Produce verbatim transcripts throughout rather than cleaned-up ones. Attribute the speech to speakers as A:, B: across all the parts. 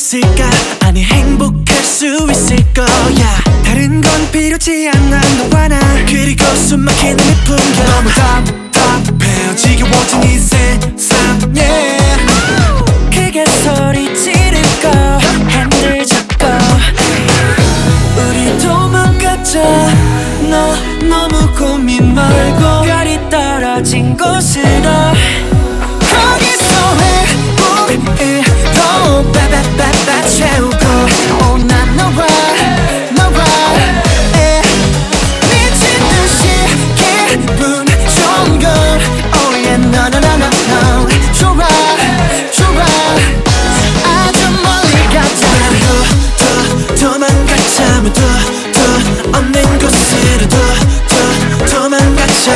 A: 있을까? 아니 행복할 수 있을 거야. 다른 건 필요치 않아 너와 나. 그리고 숨막히는 이 풍경 너무 답답해 지겨워진 이 세상 yeah. 크게 소리 지르고 핸들 잡고 우리 도망가자. 너 너무 고민 말고 별이 떨어진 곳으로 거기서 행복을 더 빠바바바 채우고 오 난 너와 너와 에 미친 듯이 기분 좋은 걸 Oh yeah no no no no no 좋아 좋아 아주 멀리 가자. 더 더 도망가자 더 더 없는 곳으로 더 더 도망가자.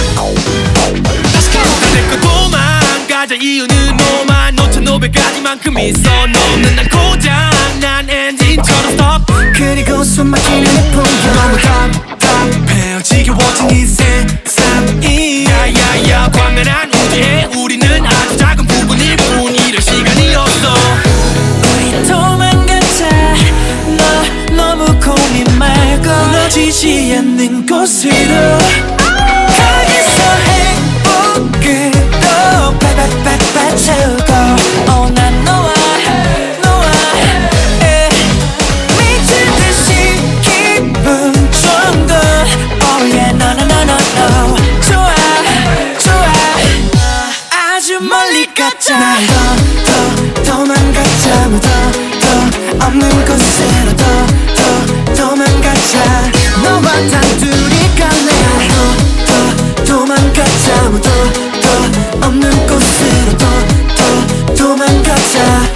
B: 내꺼 도망가자. 이유는 너만 오천오백 가지만큼 있어. 너는 난 고장난 엔진처럼 stop.
A: 그리고 숨막히는 이 풍경 너무 답답해 지겨워진 이 세상이
B: 야야야 광활한 우주에 우리는 아주 작은 부분일 뿐. 이럴 시간이 없어.
A: 우리 도망가자. 너 너무 고민 말고 무너지지 않는 곳으로 거기서 행복을 또 빠바바바 채우고 oh 난 너와 너와 에 미친 듯이 기분 좋은 걸 Oh yeah no no no no no 좋아 좋아 아주 멀리 가자. 더 더 도망가자 더 더 없는 곳으로 더 더 도망가자. 너와 단둘이 갈래. 더 더 도망가자 더 더 없는 곳으로 더 더 도망가자.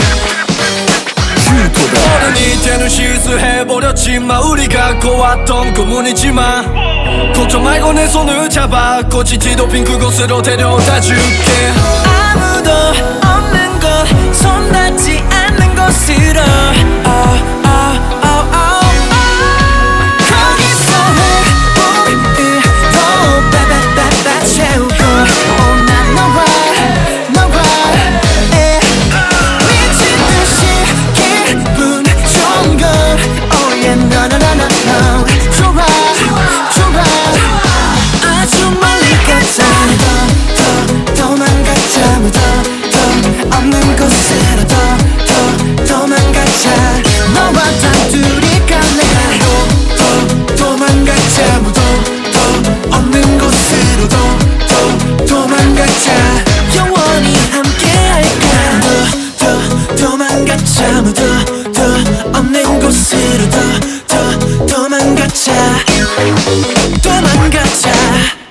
B: 어른이 되는 실수해버렸지만 우리가 고왔던 꿈은이지만 걱정 말고 내 손을 잡아 꽃이 뒤덮인 그곳으로 데려다 줄게.
A: 아무도 없는 곳 손 닿지 않는 곳으로 oh, oh, oh, oh, oh. 거기서 행복을 더 빠바바바 채우고 oh 난 너와 너와 에 미친 듯이 기분 좋은 걸 Oh yeah no no no no no 좋아 좋아 아주 멀리 가자. 더 더 도망가자 더 더 없는 곳으로 더 더 도망가자. 너와 단둘이 갈래. 더 더 도망가자 더 더 없는 곳으로 더 더 도망가자. 영원히 함께 할까. 더 더 도망가자 더 더 없는 곳으로 더 더 도망가자. 도망가자.